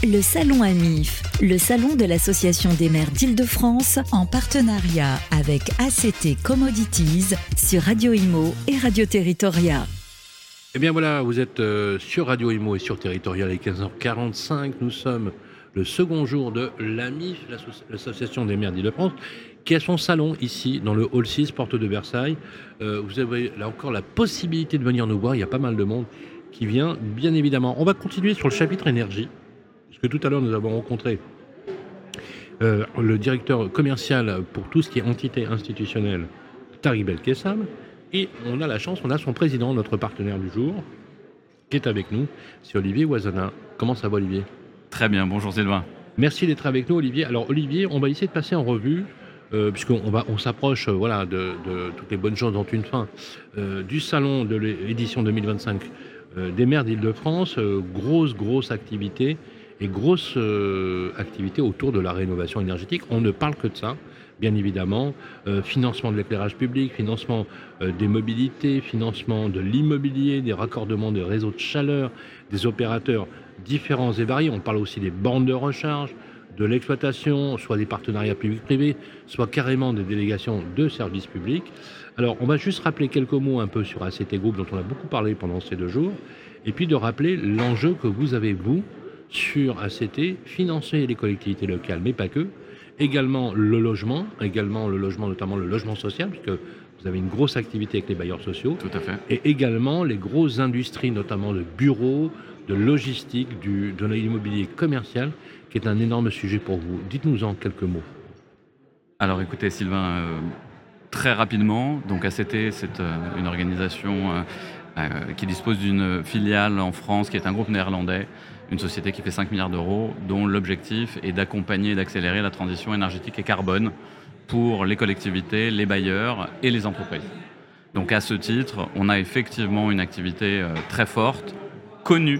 Le Salon AMIF, le salon de l'Association des maires d'Île-de-France, en partenariat avec ACT Commodities sur Radio Imo et Radio Territoria. Eh bien voilà, vous êtes sur Radio Imo et sur Territoria, les 15h45. Nous sommes le second jour de l'AMIF, l'Association des maires d'Île-de-France, qui a son salon ici, dans le Hall 6, porte de Versailles. Vous avez là encore la possibilité de venir nous voir, il y a pas mal de monde qui vient, bien évidemment. On va continuer sur le chapitre énergie. Parce que tout à l'heure, nous avons rencontré le directeur commercial pour tout ce qui est entité institutionnelle, Tariq Belkacem, et on a la chance, on a son président, notre partenaire du jour, qui est avec nous, c'est Olivier Ouazana. Comment ça va, Olivier ? Très bien, bonjour Sylvain. Merci d'être avec nous, Olivier. Alors Olivier, on va essayer de passer en revue, puisqu'on s'approche de toutes les bonnes choses dans une fin, du salon de l'édition 2025 des maires d'Île-de-France, grosse activité, et grosse activité autour de la rénovation énergétique. On ne parle que de ça, bien évidemment. Financement de l'éclairage public, financement des mobilités, financement de l'immobilier, des raccordements des réseaux de chaleur, des opérateurs différents et variés. On parle aussi des bornes de recharge, de l'exploitation, soit des partenariats publics-privés, soit carrément des délégations de services publics. Alors, on va juste rappeler quelques mots un peu sur ACT Group, dont on a beaucoup parlé pendant ces 2 jours, et puis de rappeler l'enjeu que vous avez, vous, sur ACT, financer les collectivités locales, mais pas que, également le logement, notamment le logement social, puisque vous avez une grosse activité avec les bailleurs sociaux. Tout à fait. Et également les grosses industries, notamment de bureaux, de logistique, de l'immobilier commercial, qui est un énorme sujet pour vous. Dites-nous en quelques mots. Alors écoutez Sylvain, très rapidement, donc ACT, c'est une organisation qui dispose d'une filiale en France, qui est un groupe néerlandais, une société qui fait 5 milliards d'euros, dont l'objectif est d'accompagner et d'accélérer la transition énergétique et carbone pour les collectivités, les bailleurs et les entreprises. Donc à ce titre, on a effectivement une activité très forte, connue,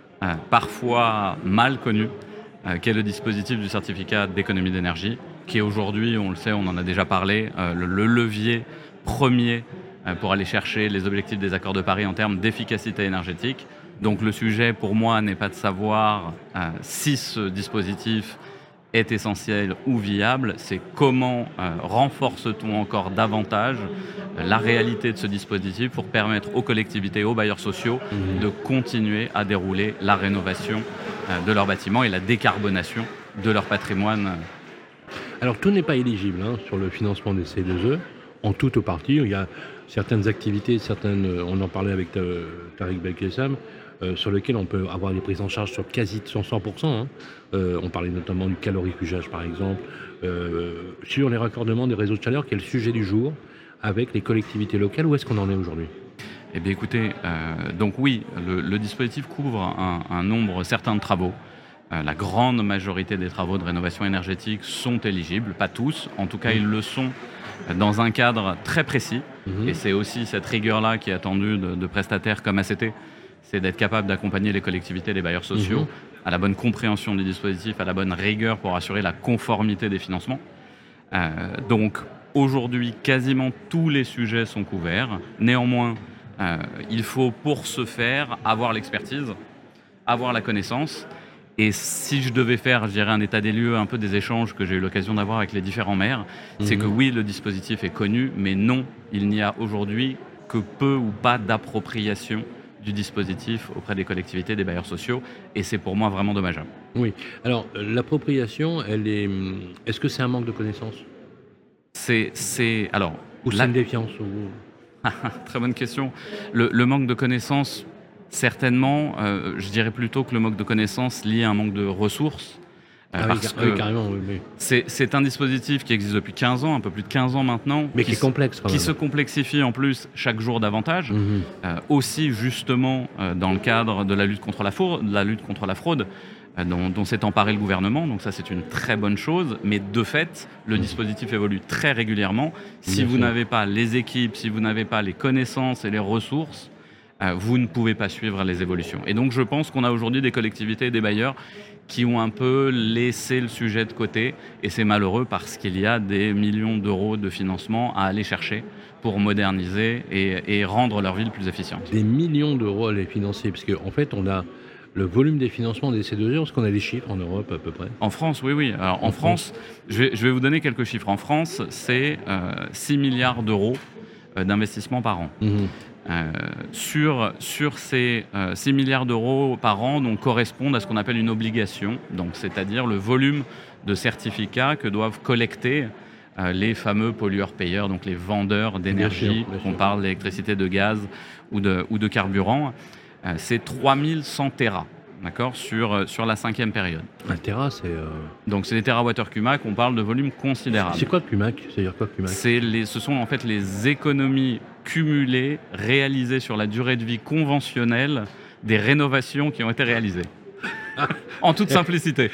parfois mal connue, qui est le dispositif du certificat d'économie d'énergie, qui est aujourd'hui, on le sait, on en a déjà parlé, le levier premier pour aller chercher les objectifs des accords de Paris en termes d'efficacité énergétique. Donc le sujet pour moi n'est pas de savoir si ce dispositif est essentiel ou viable, c'est comment renforce-t-on encore davantage la réalité de ce dispositif pour permettre aux collectivités et aux bailleurs sociaux de continuer à dérouler la rénovation de leurs bâtiments et la décarbonation de leur patrimoine. Alors tout n'est pas éligible sur le financement des C2E, en tout ou partie. Il y a certaines activités, on en parlait avec Tariq Belkacem, sur lesquels on peut avoir des prises en charge sur quasi 100%. On parlait notamment du calorifugage, par exemple, sur les raccordements des réseaux de chaleur, qui est le sujet du jour, avec les collectivités locales. Où est-ce qu'on en est aujourd'hui ? Eh bien écoutez, donc oui, le dispositif couvre un nombre certain de travaux. La grande majorité des travaux de rénovation énergétique sont éligibles, pas tous, en tout cas ils le sont dans un cadre très précis. Et c'est aussi cette rigueur-là qui est attendue de prestataires comme ACT, c'est d'être capable d'accompagner les collectivités et les bailleurs sociaux à la bonne compréhension du dispositif, à la bonne rigueur pour assurer la conformité des financements. Donc aujourd'hui, quasiment tous les sujets sont couverts. Néanmoins, il faut pour ce faire avoir l'expertise, avoir la connaissance. Et si je devais faire, je dirais, un état des lieux un peu des échanges que j'ai eu l'occasion d'avoir avec les différents maires, c'est que oui, le dispositif est connu, mais non, il n'y a aujourd'hui que peu ou pas d'appropriation du dispositif auprès des collectivités, des bailleurs sociaux, et c'est pour moi vraiment dommageable. Oui. Alors, l'appropriation, est-ce que c'est un manque de connaissances ? Ou c'est une défiance Très bonne question. Le manque de connaissances, certainement, je dirais plutôt que le manque de connaissances lié à un manque de ressources. Carrément, oui. C'est un dispositif qui existe depuis 15 ans, un peu plus de 15 ans maintenant. Mais qui est complexe, quand même. Qui se complexifie en plus chaque jour davantage. Aussi, justement, dans le cadre de la lutte contre la fraude, dont s'est emparé le gouvernement. Donc ça, c'est une très bonne chose. Mais de fait, le dispositif évolue très régulièrement. Si vous n'avez pas les équipes, si vous n'avez pas les connaissances et les ressources, vous ne pouvez pas suivre les évolutions. Et donc, je pense qu'on a aujourd'hui des collectivités et des bailleurs qui ont un peu laissé le sujet de côté. Et c'est malheureux parce qu'il y a des millions d'euros de financement à aller chercher pour moderniser et rendre leur ville plus efficiente. Des millions d'euros à les financer, parce qu'en fait, on a le volume des financements des C2E? Est-ce qu'on a des chiffres en Europe à peu près? En France, oui. Alors, en France, je vais vous donner quelques chiffres. En France, c'est 6 milliards d'euros d'investissement par an. Sur ces 6 milliards d'euros par an, donc, correspondent à ce qu'on appelle une obligation, donc, c'est-à-dire le volume de certificats que doivent collecter les fameux pollueurs-payeurs, donc les vendeurs d'énergie, qu'on parle d'électricité, de gaz ou de carburant. C'est 3100 Tera, d'accord, sur la 5e période. Un Tera, c'est... Donc c'est des TWh/Cumac, on parle de volume considérable. C'est quoi Cumac? C'est-à-dire quoi Cumac? Ce sont en fait les économies cumulées, réalisées sur la durée de vie conventionnelle des rénovations qui ont été réalisées. En toute simplicité.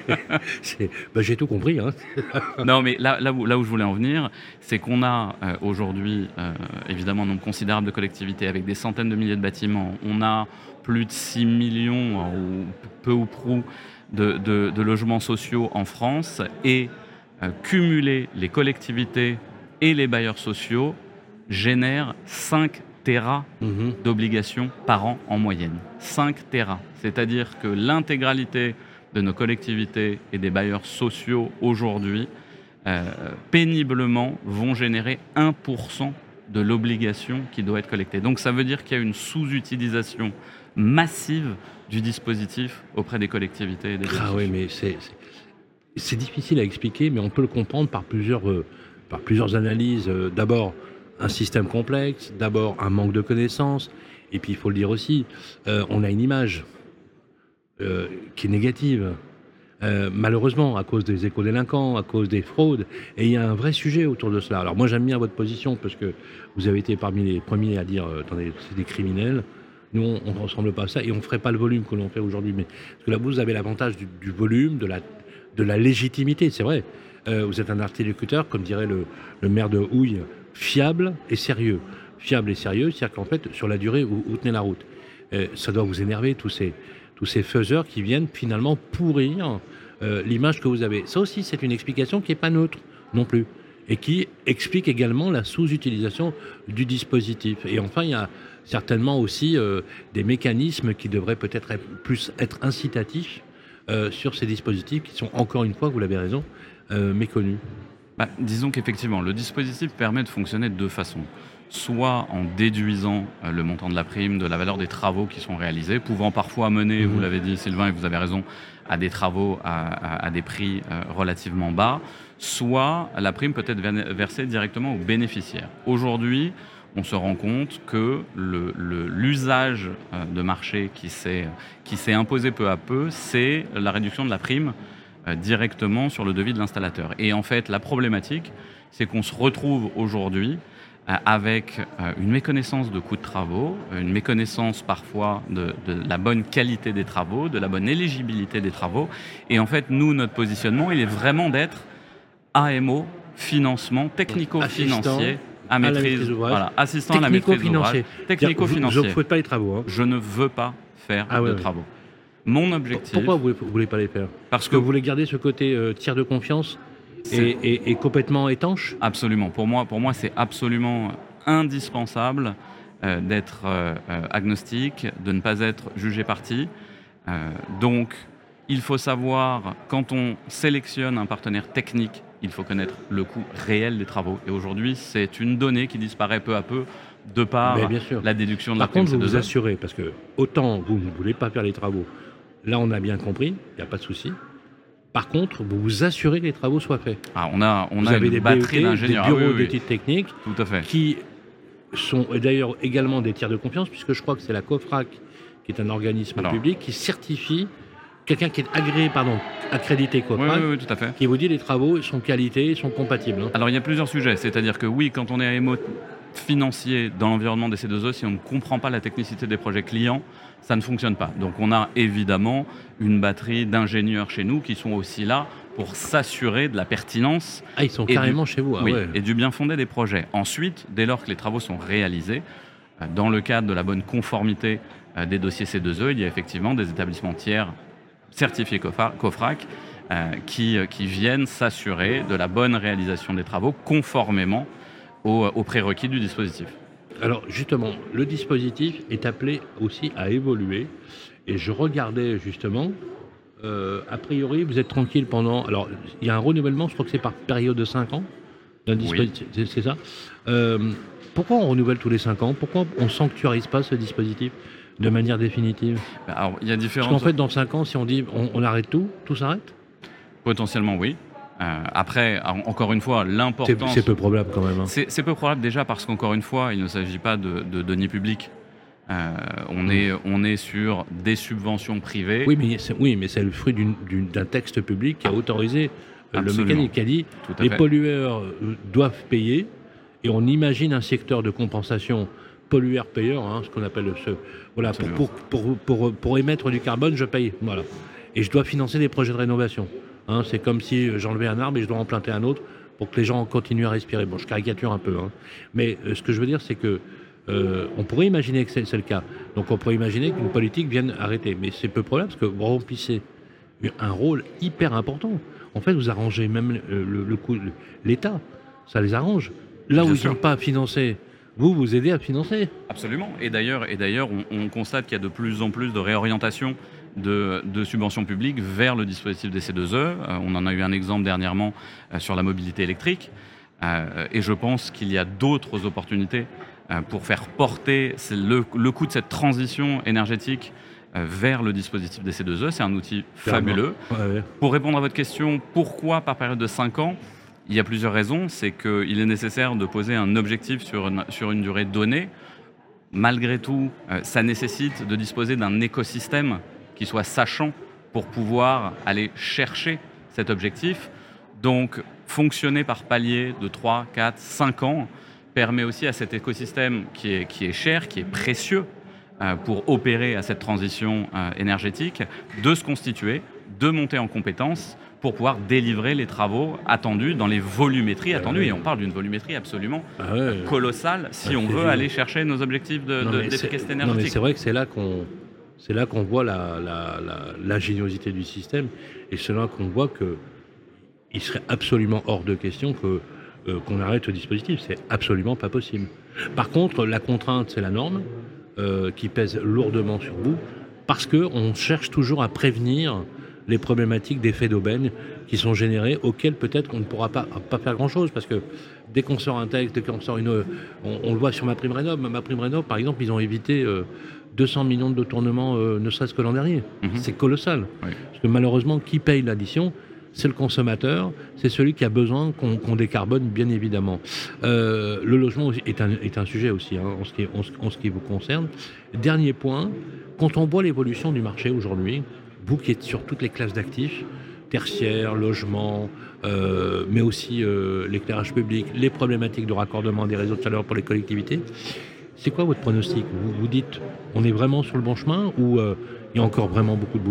J'ai tout compris. Hein. Non, mais là où je voulais en venir, c'est qu'on a aujourd'hui évidemment un nombre considérable de collectivités avec des centaines de milliers de bâtiments. On a plus de 6 millions, ou peu ou prou, de logements sociaux en France. Et cumuler les collectivités et les bailleurs sociaux génère 5 Tera d'obligations par an en moyenne. 5 Tera. C'est-à-dire que l'intégralité de nos collectivités et des bailleurs sociaux aujourd'hui, péniblement, vont générer 1% de l'obligation qui doit être collectée. Donc ça veut dire qu'il y a une sous-utilisation massive du dispositif auprès des collectivités et des bailleurs sociaux. Oui, mais c'est difficile à expliquer, mais on peut le comprendre par plusieurs analyses. D'abord, un système complexe, d'abord un manque de connaissances, et puis il faut le dire aussi, on a une image qui est négative, malheureusement, à cause des éco-délinquants, à cause des fraudes, et il y a un vrai sujet autour de cela. Alors moi j'aime bien votre position, parce que vous avez été parmi les premiers à dire attendez, c'est des criminels, nous on ne ressemble pas à ça, et on ne ferait pas le volume que l'on fait aujourd'hui, mais parce que là vous avez l'avantage du volume, de la légitimité, c'est vrai. Vous êtes un interlocuteur, comme dirait le maire de Houille, fiable et sérieux. Fiable et sérieux, c'est-à-dire qu'en fait, sur la durée, vous tenez la route. Ça doit vous énerver, tous ces faiseurs qui viennent finalement pourrir l'image que vous avez. Ça aussi, c'est une explication qui n'est pas neutre non plus, et qui explique également la sous-utilisation du dispositif. Et enfin, il y a certainement aussi des mécanismes qui devraient peut-être être incitatifs sur ces dispositifs qui sont, encore une fois, vous l'avez raison, méconnus. Disons qu'effectivement, le dispositif permet de fonctionner de deux façons. Soit en déduisant le montant de la prime de la valeur des travaux qui sont réalisés, pouvant parfois mener, vous l'avez dit Sylvain et vous avez raison, à des travaux à des prix relativement bas, soit la prime peut être versée directement aux bénéficiaires. Aujourd'hui, on se rend compte que l'usage de marché qui s'est imposé peu à peu, c'est la réduction de la prime directement sur le devis de l'installateur. Et en fait, la problématique, c'est qu'on se retrouve aujourd'hui avec une méconnaissance de coûts de travaux, une méconnaissance parfois de la bonne qualité des travaux, de la bonne éligibilité des travaux. Et en fait, nous, notre positionnement, il est vraiment d'être AMO, financement technico-financier à maîtrise, assistant à la maîtrise d'ouvrage, technico-financier. Je ne faites pas les travaux. Hein. Je ne veux pas faire de travaux. Mon objectif... Pourquoi vous ne voulez pas les faire? Parce que vous voulez garder ce côté tiers de confiance et complètement étanche? Absolument. Pour moi, c'est absolument indispensable d'être agnostique, de ne pas être jugé parti. Donc, il faut savoir, quand on sélectionne un partenaire technique, il faut connaître le coût réel des travaux. Et aujourd'hui, c'est une donnée qui disparaît peu à peu de par la déduction de la prime. Par contre, vous vous assurez, parce que autant vous ne voulez pas faire les travaux, là on a bien compris, il n'y a pas de souci. Par contre, vous vous assurez que les travaux soient faits. On a une batterie d'ingénieurs. Des bureaux d'études techniques tout à fait. Qui sont d'ailleurs également des tiers de confiance, puisque je crois que c'est la COFRAC, qui est un organisme public, qui certifie quelqu'un qui est accrédité COFRAC, oui, tout à fait. Qui vous dit les travaux sont qualité, sont compatibles. Hein. Alors il y a plusieurs sujets, c'est-à-dire que oui, quand on est AMO financier dans l'environnement des C2E, si on ne comprend pas la technicité des projets clients, ça ne fonctionne pas. Donc on a évidemment une batterie d'ingénieurs chez nous qui sont aussi là pour s'assurer de la pertinence. Ils sont carrément chez vous. Et du bien fondé des projets. Ensuite, dès lors que les travaux sont réalisés, dans le cadre de la bonne conformité des dossiers C2E, il y a effectivement des établissements tiers certifiés COFRAC qui viennent s'assurer de la bonne réalisation des travaux conformément aux prérequis du dispositif. Alors justement, le dispositif est appelé aussi à évoluer. Et je regardais justement, a priori, vous êtes tranquille pendant... Alors, il y a un renouvellement, je crois que c'est par période de 5 ans, d'un dispositif, c'est ça. Pourquoi on renouvelle tous les 5 ans ? Pourquoi on ne sanctuarise pas ce dispositif de manière définitive ? Alors, il y a différentes... Parce qu'en fait, dans 5 ans, si on dit on arrête tout s'arrête ? Potentiellement, oui. Après, encore une fois, l'importance... C'est peu probable quand même. Hein. C'est peu probable déjà parce qu'encore une fois, il ne s'agit pas de deniers publics. On est sur des subventions privées. Oui, mais c'est le fruit d'un texte public qui a autorisé le mécanisme, qui a dit les pollueurs doivent payer, et on imagine un secteur de compensation pollueur-payeur, hein, ce qu'on appelle voilà, pour émettre du carbone, je paye, voilà, et je dois financer des projets de rénovation. Hein, c'est comme si j'enlevais un arbre et je dois en planter un autre pour que les gens continuent à respirer. Bon, je caricature un peu, hein. Mais ce que je veux dire, c'est que on pourrait imaginer que c'est le cas. Donc on pourrait imaginer qu'une politique vienne arrêter. Mais c'est peu probable parce que vous remplissez un rôle hyper important. En fait, vous arrangez même l'État. Ça les arrange. Là où ils n'ont pas à financer, vous aidez à financer. Absolument. Et d'ailleurs, on constate qu'il y a de plus en plus de réorientation de subventions publiques vers le dispositif des C2E. On en a eu un exemple dernièrement sur la mobilité électrique. Et je pense qu'il y a d'autres opportunités pour faire porter le coût de cette transition énergétique vers le dispositif des C2E. C'est un outil fabuleux. Ouais. Pour répondre à votre question, pourquoi par période de 5 ans ? Il y a plusieurs raisons. C'est qu'il est nécessaire de poser un objectif sur une durée donnée. Malgré tout, ça nécessite de disposer d'un écosystème qui soit sachant pour pouvoir aller chercher cet objectif. Donc, fonctionner par palier de 3, 4, 5 ans permet aussi à cet écosystème qui est cher, qui est précieux pour opérer à cette transition énergétique, de se constituer, de monter en compétences pour pouvoir délivrer les travaux attendus dans les volumétries attendues. Et on parle d'une volumétrie absolument colossale si on veut aller chercher nos objectifs d'efficacité énergétique. Non, mais c'est vrai que c'est là qu'on voit l'ingéniosité du système, et c'est là qu'on voit qu'il serait absolument hors de question qu'on arrête le dispositif. C'est absolument pas possible. Par contre, la contrainte, c'est la norme qui pèse lourdement sur vous, parce qu'on cherche toujours à prévenir les problématiques d'effets d'aubaine qui sont générés, auxquels peut-être qu'on ne pourra pas faire grand-chose, parce que dès qu'on sort un texte, dès qu'on sort on le voit sur MaPrimeRénov'. MaPrimeRénov', par exemple, ils ont évité 200 millions de détournements, ne serait-ce que l'an dernier. C'est colossal. Oui. Parce que malheureusement, qui paye l'addition ? C'est le consommateur, c'est celui qui a besoin qu'on décarbone, bien évidemment. Le logement est un sujet aussi, hein, en ce qui vous concerne. Dernier point, quand on voit l'évolution du marché aujourd'hui, vous qui êtes sur toutes les classes d'actifs, tertiaire, logement, mais aussi l'éclairage public, les problématiques de raccordement des réseaux de chaleur pour les collectivités, c'est quoi votre pronostic ? Vous dites, on est vraiment sur le bon chemin, ou il y a encore vraiment beaucoup de boulot ?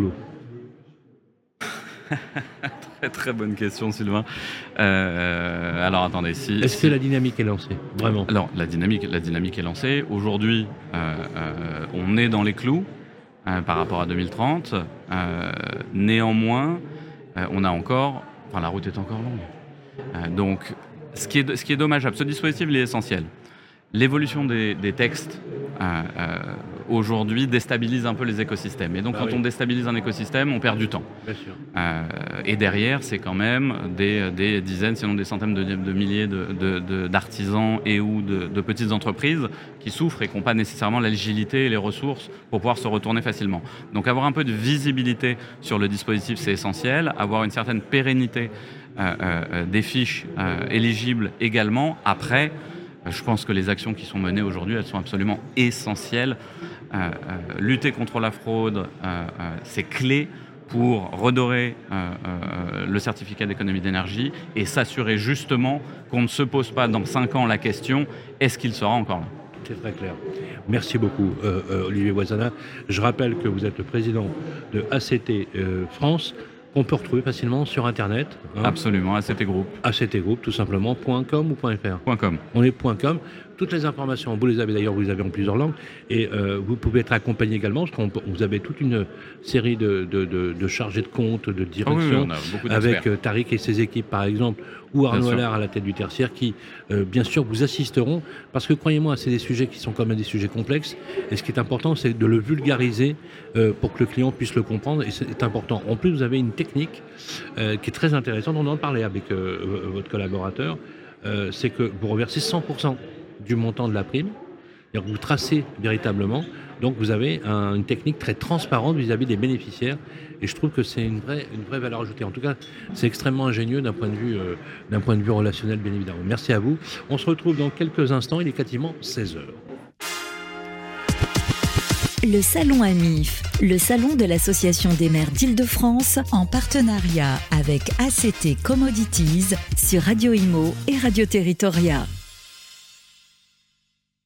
Très très bonne question, Sylvain. Alors attendez, est-ce que la dynamique est lancée, vraiment ? Alors la dynamique est lancée. Aujourd'hui, on est dans les clous par rapport à 2030. Néanmoins, la route est encore longue. Donc, ce qui est dommageable, ce dispositif il est essentiel. L'évolution des textes aujourd'hui déstabilise un peu les écosystèmes. Et donc, quand on déstabilise un écosystème, on perd du temps. Bien sûr. Et derrière, c'est quand même des dizaines, sinon des centaines de milliers d'artisans et ou de petites entreprises qui souffrent et qui n'ont pas nécessairement l'agilité et les ressources pour pouvoir se retourner facilement. Donc, avoir un peu de visibilité sur le dispositif, c'est essentiel. Avoir une certaine pérennité des fiches éligibles également. Après, je pense que les actions qui sont menées aujourd'hui, elles sont absolument essentielles. Lutter contre la fraude, c'est clé pour redorer le certificat d'économie d'énergie et s'assurer justement qu'on ne se pose pas dans 5 ans la question « est-ce qu'il sera encore là ?» C'est très clair. Merci beaucoup, Olivier Boissonnat. Je rappelle que vous êtes le président de ACT France, qu'on peut retrouver facilement sur Internet. Hein. Absolument, ACT Group. ACT Group, tout simplement, .com ou .fr ? .com. On est .com. toutes les informations, vous les avez d'ailleurs, vous les avez en plusieurs langues, et vous pouvez être accompagné également, parce que vous avez toute une série de chargés de compte, de direction, on a beaucoup d'experts. avec Tariq et ses équipes par exemple, ou Arnaud Bien sûr. Allard à la tête du tertiaire, qui bien sûr vous assisteront, parce que croyez-moi, c'est des sujets qui sont quand même des sujets complexes, et ce qui est important, c'est de le vulgariser pour que le client puisse le comprendre, et c'est important. En plus, vous avez une technique qui est très intéressante, on en parlait avec votre collaborateur, c'est que vous reversez 100% du montant de la prime, c'est-à-dire que vous tracez véritablement, donc vous avez une technique très transparente vis-à-vis des bénéficiaires, et je trouve que c'est une vraie valeur ajoutée. En tout cas, c'est extrêmement ingénieux d'un point de vue relationnel, bien évidemment. Merci à vous. On se retrouve dans quelques instants, il est quasiment 16h. Le Salon AMIF, le salon de l'Association des maires d'Île-de-France, en partenariat avec ACT Commodities sur Radio Imo et Radio Territoria.